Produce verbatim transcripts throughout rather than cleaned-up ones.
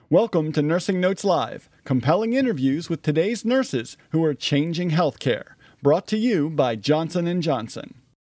Welcome to Nursing Notes Live, compelling interviews with today's nurses who are changing healthcare. Brought to you by Johnson and Johnson.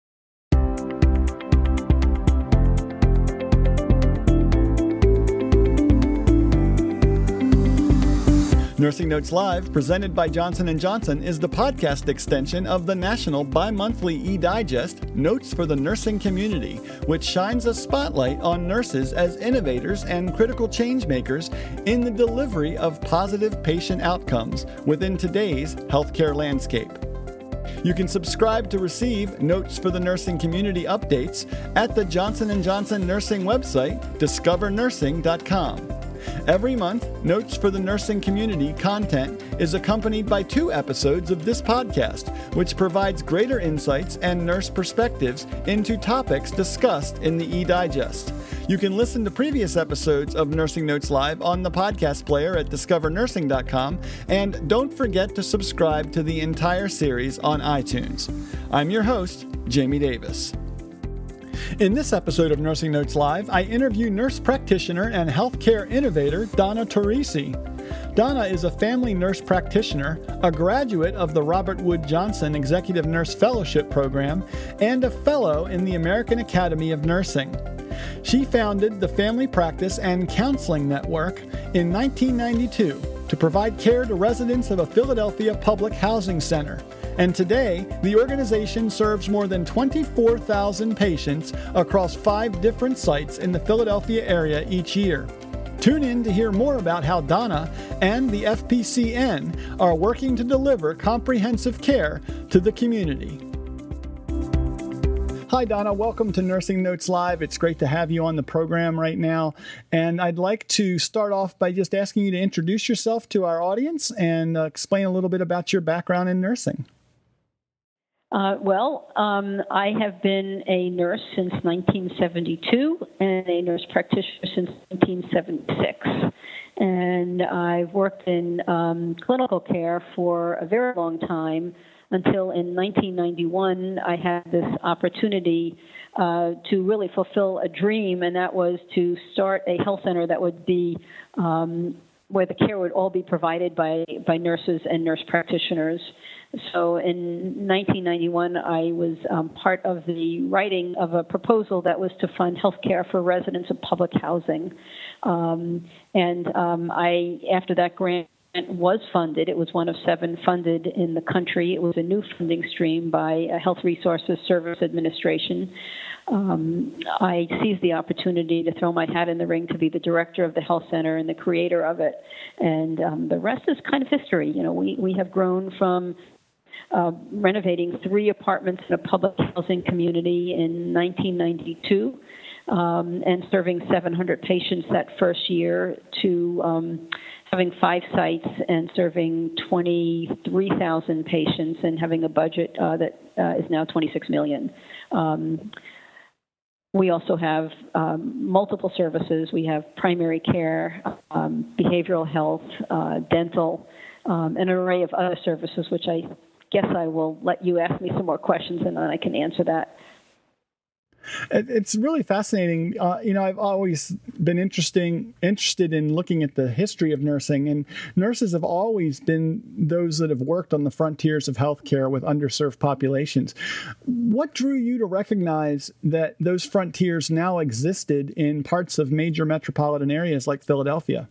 Nursing Notes Live, presented by Johnson and Johnson, is the podcast extension of the national bi-monthly e-digest, Notes for the Nursing Community, which shines a spotlight on nurses as innovators and critical change makers in the delivery of positive patient outcomes within today's healthcare landscape. You can subscribe to receive Notes for the Nursing Community updates at the Johnson and Johnson nursing website, discover nursing dot com. Every month, Notes for the Nursing Community content is accompanied by two episodes of this podcast, which provides greater insights and nurse perspectives into topics discussed in the e-digest. You can listen to previous episodes of Nursing Notes Live on the podcast player at discover nursing dot com, and don't forget to subscribe to the entire series on iTunes. I'm your host, Jamie Davis. In this episode of Nursing Notes Live, I interview nurse practitioner and healthcare innovator Donna Torrisi. Donna is a family nurse practitioner, a graduate of the Robert Wood Johnson Executive Nurse Fellowship Program, and a fellow in the American Academy of Nursing. She founded the Family Practice and Counseling Network in nineteen ninety-two to provide care to residents of a Philadelphia public housing center. And today, the organization serves more than twenty-four thousand patients across five different sites in the Philadelphia area each year. Tune in to hear more about how Donna and the F P C N are working to deliver comprehensive care to the community. Hi, Donna. Welcome to Nursing Notes Live. It's great to have you on the program right now. And I'd like to start off by just asking you to introduce yourself to our audience and uh, explain a little bit about your background in nursing. Uh, well, um, I have been a nurse since nineteen seventy-two and a nurse practitioner since nineteen seventy-six. And I've worked in um, clinical care for a very long time until in nineteen ninety-one I had this opportunity uh, to really fulfill a dream, and that was to start a health center that would be um, where the care would all be provided by, by nurses and nurse practitioners. So in nineteen ninety-one, I was um, part of the writing of a proposal that was to fund health care for residents of public housing. Um, and um, I, after that grant was funded, it was one of seven funded in the country. It was a new funding stream by uh, Health Resources Service Administration. Um, I seized the opportunity to throw my hat in the ring to be the director of the health center and the creator of it. And um, the rest is kind of history. You know, we, we have grown from Uh, renovating three apartments in a public housing community in nineteen ninety-two um, and serving seven hundred patients that first year to um, having five sites and serving twenty-three thousand patients and having a budget uh, that uh, is now twenty-six million dollars. Um, we also have um, multiple services. We have primary care, um, behavioral health, uh, dental, um, and an array of other services, which I guess I will let you ask me some more questions and then I can answer that. It's really fascinating. Uh, you know, I've always been interesting, interested in looking at the history of nursing, and nurses have always been those that have worked on the frontiers of healthcare with underserved populations. What drew you to recognize that those frontiers now existed in parts of major metropolitan areas like Philadelphia?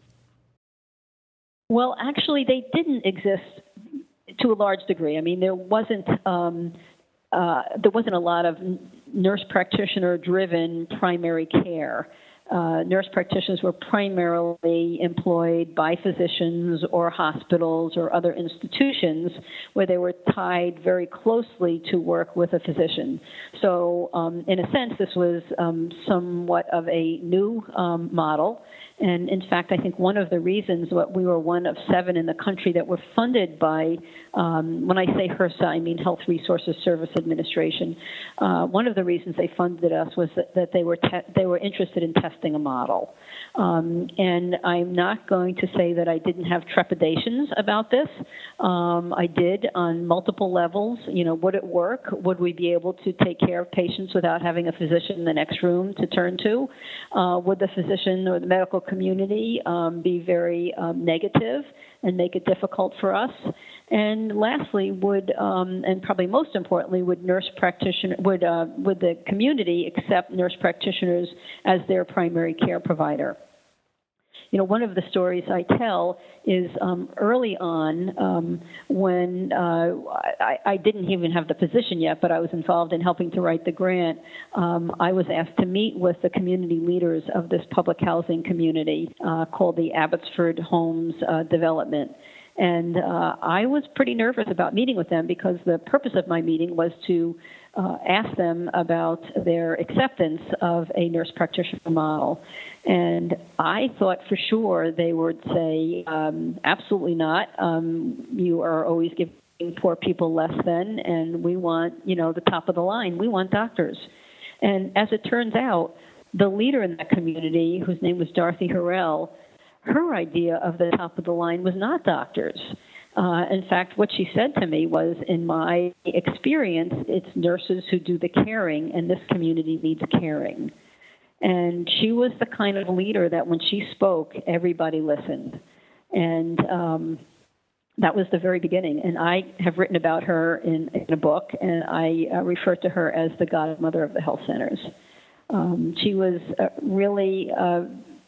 Well, actually, they didn't exist to a large degree. I mean, there wasn't um, uh, there wasn't a lot of nurse practitioner-driven primary care. Uh, nurse practitioners were primarily employed by physicians or hospitals or other institutions where they were tied very closely to work with a physician. So, um, in a sense, this was um, somewhat of a new um, model. And in fact, I think one of the reasons what we were one of seven in the country that were funded by, um, when I say HRSA, I mean Health Resources Service Administration. Uh, one of the reasons they funded us was that, that they were te- they were interested in testing a model. Um, and I'm not going to say that I didn't have trepidations about this. Um, I did on multiple levels. You know, would it work? Would we be able to take care of patients without having a physician in the next room to turn to? Uh, would the physician or the medical community um, be very um, negative and make it difficult for us? And lastly, would um, and probably most importantly, would nurse practitioner would uh, would the community accept nurse practitioners as their primary care provider? You know, one of the stories I tell is um, early on um, when uh, I, I didn't even have the position yet, but I was involved in helping to write the grant. Um, I was asked to meet with the community leaders of this public housing community uh, called the Abbotsford Homes uh, Development. And uh, I was pretty nervous about meeting with them because the purpose of my meeting was to uh, ask them about their acceptance of a nurse practitioner model. And I thought for sure they would say, um, absolutely not. Um, you are always giving poor people less than, and we want, you know, the top of the line. We want doctors. And as it turns out, the leader in that community, whose name was Dorothy Harrell, her idea of the top of the line was not doctors. Uh, in fact, what she said to me was, in my experience, it's nurses who do the caring, and this community needs caring. And she was the kind of leader that when she spoke, everybody listened. And um, that was the very beginning. And I have written about her in, in a book, and I uh, refer to her as the godmother of the health centers. Um, she was uh, really... Uh,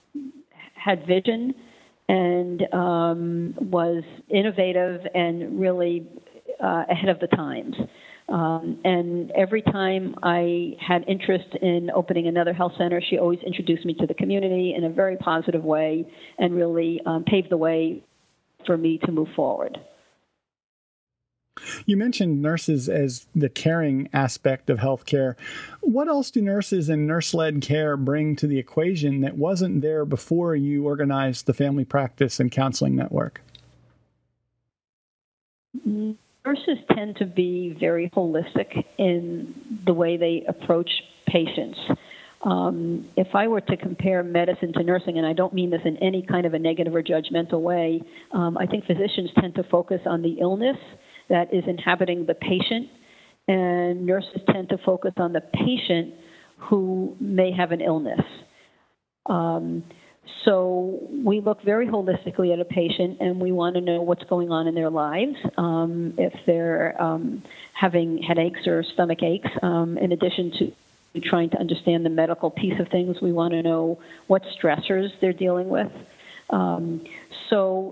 had vision and um, was innovative and really uh, ahead of the times. Um, and every time I had interest in opening another health center, she always introduced me to the community in a very positive way and really um, paved the way for me to move forward. You mentioned nurses as the caring aspect of healthcare. What else do nurses and nurse-led care bring to the equation that wasn't there before you organized the Family Practice and Counseling Network? Nurses tend to be very holistic in the way they approach patients. Um, if I were to compare medicine to nursing, and I don't mean this in any kind of a negative or judgmental way, um, I think physicians tend to focus on the illness that is inhabiting the patient, and nurses tend to focus on the patient who may have an illness. Um, so we look very holistically at a patient, and we want to know what's going on in their lives. Um, if they're um, having headaches or stomach aches, um, in addition to trying to understand the medical piece of things, we want to know what stressors they're dealing with. Um, so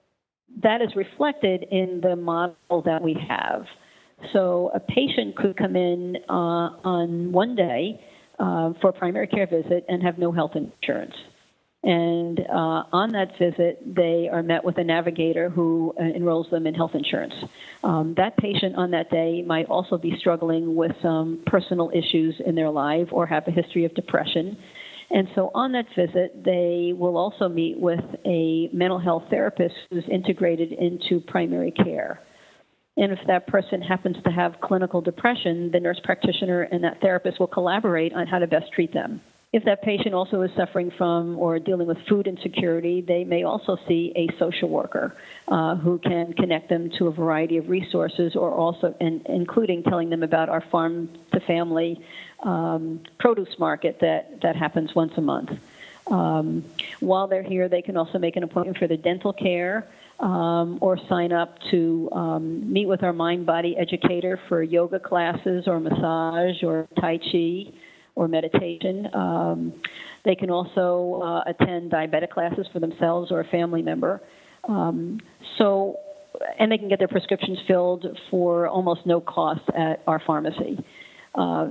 that is reflected in the model that we have. So a patient could come in uh, on one day uh, for a primary care visit and have no health insurance. And uh, on that visit, they are met with a navigator who uh, enrolls them in health insurance. Um, that patient on that day might also be struggling with some personal issues in their life or have a history of depression. And so on that visit, they will also meet with a mental health therapist who's integrated into primary care. And if that person happens to have clinical depression, the nurse practitioner and that therapist will collaborate on how to best treat them. If that patient also is suffering from or dealing with food insecurity, they may also see a social worker uh, who can connect them to a variety of resources, or also in, including telling them about our farm-to-family um, produce market that, that happens once a month. Um, while they're here, they can also make an appointment for the dental care um, or sign up to um, meet with our mind-body educator for yoga classes or massage or Tai Chi or meditation. Um, they can also uh, attend diabetic classes for themselves or a family member. Um, so, and they can get their prescriptions filled for almost no cost at our pharmacy. Uh,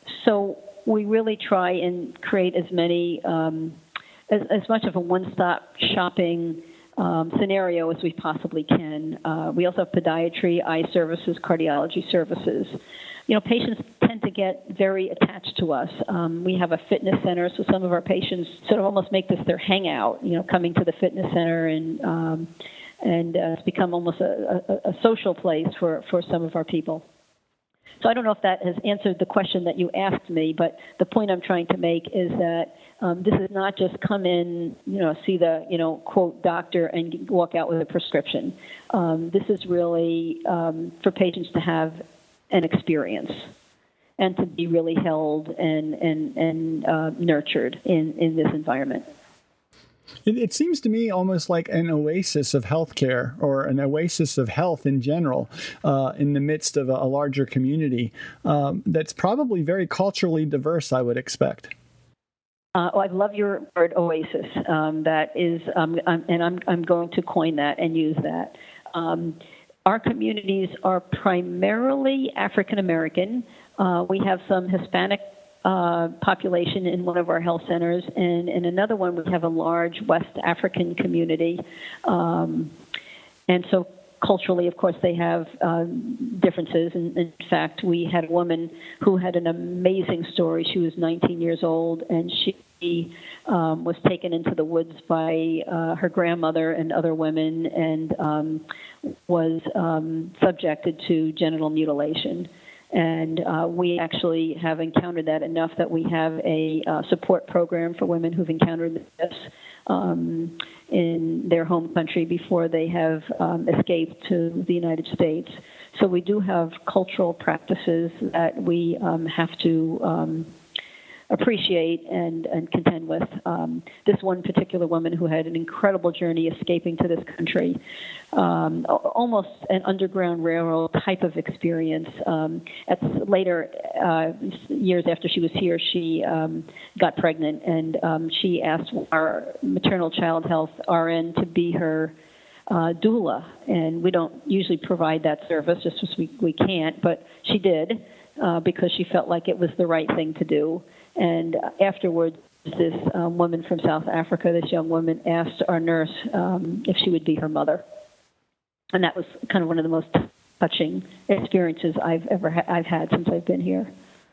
so we really try and create as many, um, as, as much of a one-stop shopping um, scenario as we possibly can. Uh, we also have podiatry, eye services, cardiology services. You know, patients tend to get very attached to us. Um, we have a fitness center, so some of our patients sort of almost make this their hangout, you know, coming to the fitness center, and um, and uh, it's become almost a, a, a social place for, for some of our people. So I don't know if that has answered the question that you asked me, but the point I'm trying to make is that um, this is not just come in, you know, see the, you know, quote, doctor and walk out with a prescription. Um, this is really um, for patients to have an experience and to be really held and, and, and uh, nurtured in, in this environment. It, it seems to me almost like an oasis of healthcare, or an oasis of health in general, uh, in the midst of a, a larger community um, that's probably very culturally diverse, I would expect. Uh, oh, I love your word oasis. Um, that is, um, I'm, and I'm I'm going to coin that and use that. Um, our communities are primarily African American. Uh, we have some Hispanic Uh, population in one of our health centers, and in another one we have a large West African community. Um, and so culturally, of course, they have um, differences. And in fact, we had a woman who had an amazing story. She was nineteen years old, and she um, was taken into the woods by uh, her grandmother and other women, and um, was um, subjected to genital mutilation. And uh, we actually have encountered that enough that we have a uh, support program for women who've encountered this um, in their home country before they have um, escaped to the United States. So we do have cultural practices that we um, have to um, appreciate and, and contend with. Um, this one particular woman who had an incredible journey escaping to this country, um, almost an underground railroad type of experience. Um, at later uh, years after she was here, she um, got pregnant, and um, she asked our maternal child health R N to be her uh, doula. And we don't usually provide that service, just because we, we can't, but she did uh, because she felt like it was the right thing to do. And afterwards, this um, woman from South Africa, this young woman, asked our nurse um, if she would be her mother. And that was kind of one of the most touching experiences I've ever ha- I've had since I've been here.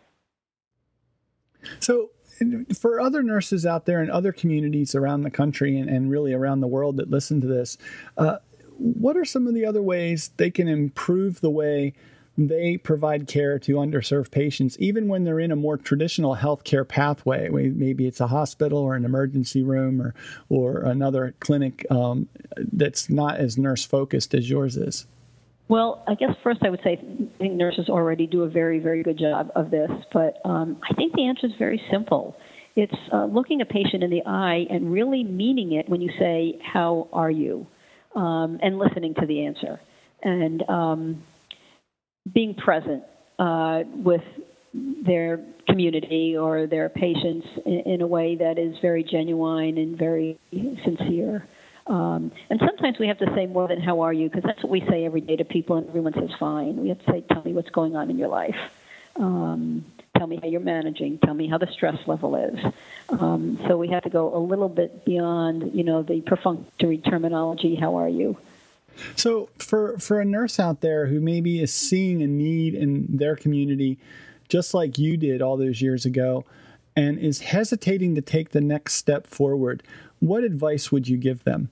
So for other nurses out there in other communities around the country and, and really around the world that listen to this, uh, what are some of the other ways they can improve the way they provide care to underserved patients, even when they're in a more traditional healthcare pathway? Maybe it's a hospital or an emergency room or or another clinic um, that's not as nurse-focused as yours is. Well, I guess first I would say I think nurses already do a very, very good job of this, but um, I think the answer is very simple. It's uh, looking a patient in the eye and really meaning it when you say, "How are you?" um, and listening to the answer. And um being present uh, with their community or their patients in, in a way that is very genuine and very sincere. Um, and sometimes we have to say more than "how are you?" because that's what we say every day to people, and everyone says fine. We have to say, "Tell me what's going on in your life. Um, tell me how you're managing. Tell me how the stress level is." Um, so we have to go a little bit beyond, you know, the perfunctory terminology, "How are you?" So for, for a nurse out there who maybe is seeing a need in their community, just like you did all those years ago, and is hesitating to take the next step forward, what advice would you give them?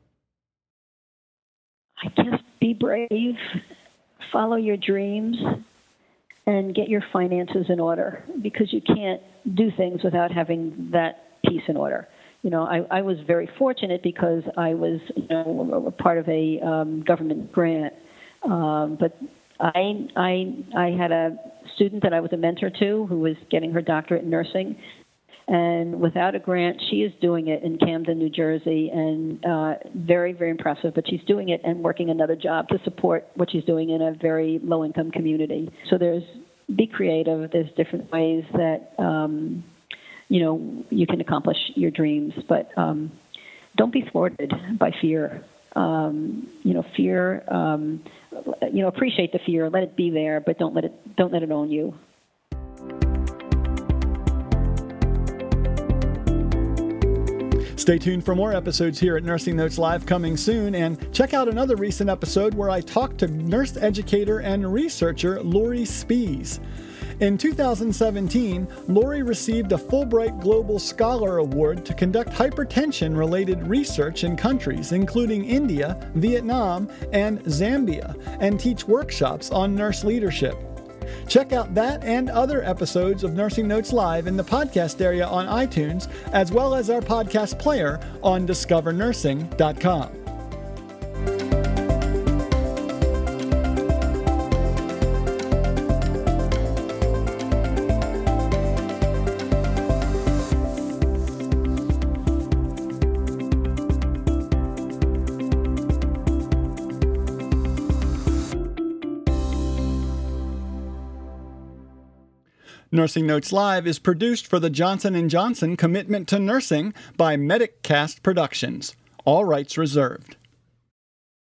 I guess be brave, follow your dreams, and get your finances in order, because you can't do things without having that piece in order. You know, I, I was very fortunate because I was, you know, a part of a um, government grant. Um, but I, I, I had a student that I was a mentor to who was getting her doctorate in nursing. And without a grant, she is doing it in Camden, New Jersey, and uh, very, very impressive. But she's doing it and working another job to support what she's doing in a very low-income community. So there's, be creative. There's different ways that, um, you know, you can accomplish your dreams, but um, don't be thwarted by fear. Um, you know, fear. Um, you know, appreciate the fear. Let it be there, but don't let it don't let it own you. Stay tuned for more episodes here at Nursing Notes Live coming soon, and check out another recent episode where I talked to nurse educator and researcher Lori Spies. In two thousand seventeen, Lori received a Fulbright Global Scholar Award to conduct hypertension-related research in countries including India, Vietnam, and Zambia, and teach workshops on nurse leadership. Check out that and other episodes of Nursing Notes Live in the podcast area on iTunes, as well as our podcast player on discover nursing dot com. Nursing Notes Live is produced for the Johnson and Johnson Commitment to Nursing by MedicCast Productions. All rights reserved.